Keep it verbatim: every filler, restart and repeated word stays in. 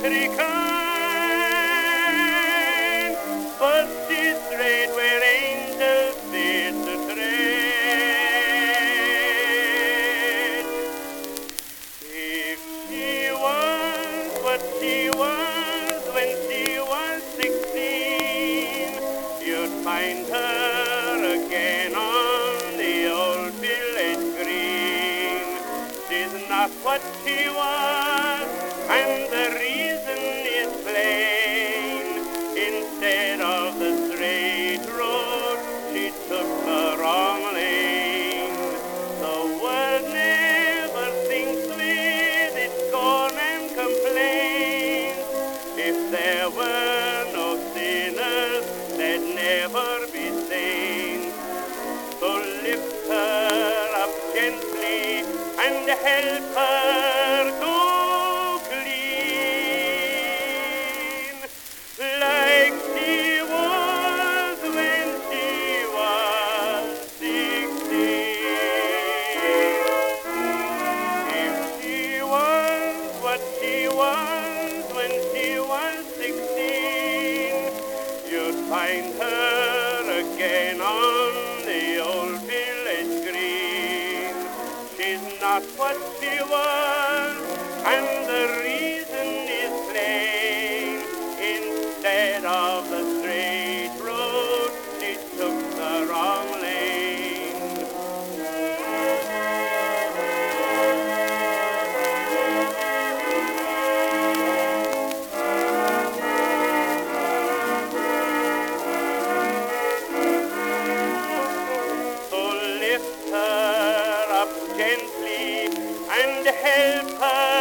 country kind, but she's straight where angels sit to tread. If she was what she was when she was sixteen, you'd find her again on the old village green. She's not what she was, and the reason is plain. Instead of the straight road, she took the wrong lane. The world never thinks with its scorn and complaint. If there were no sinners, there'd never be saints. So lift her up gently and help her go clean, like she was when she was sixteen. If she was what she was when she was sixteen, you'd find her again on the old village green. She's not what she was, and the reason is plain. Instead of the straight road, she took the wrong lane. So lift her up gently and help her